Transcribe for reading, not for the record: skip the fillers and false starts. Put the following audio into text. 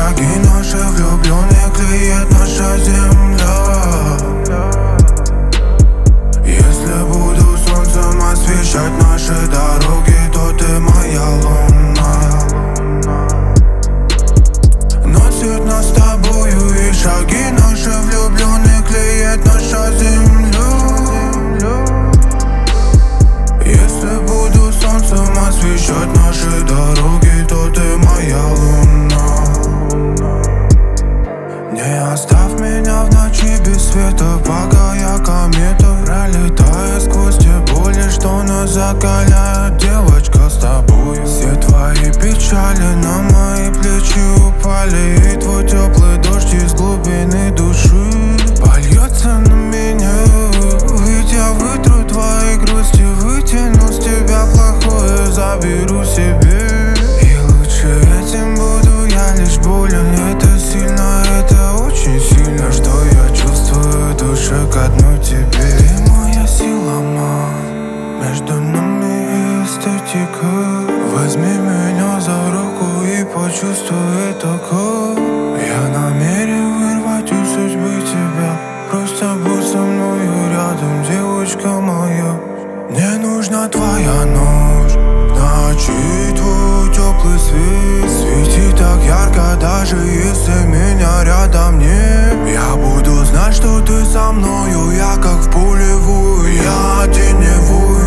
шаги наши влюбленные клеит наша земля. Если буду солнцем освещать наши дороги, то ты моя луна. Носит нас с тобою, и шаги наши влюбленные клеит наша земля. Если буду солнцем освещать наши дороги, то ты моя луна. Не оставь меня в ночи без света, пока я комета, пролетая сквозь те боли, что нас закаляют. Девочка, с тобой все твои печали на мои плечи упали, и твой теплый дождь из глубины души польется на меня. Ведь я вытру твои грусти, вытяну с тебя плохое, заберу себе. И лучше этим буду я лишь болен. Это сильно, это очень сильно, что я чувствую в душе к одной тебе. Ты моя сила, между нами эстетика. Возьми меня за руку и почувствуй это. Я намерен вырвать у судьбы тебя. Просто будь со мною рядом, девочка моя. Мне нужна твоя ночь, ночи твой теплый свет светит так ярко, даже если меня рядом нет. Я буду знать, что ты со мною, я как в пулевую, я теневую.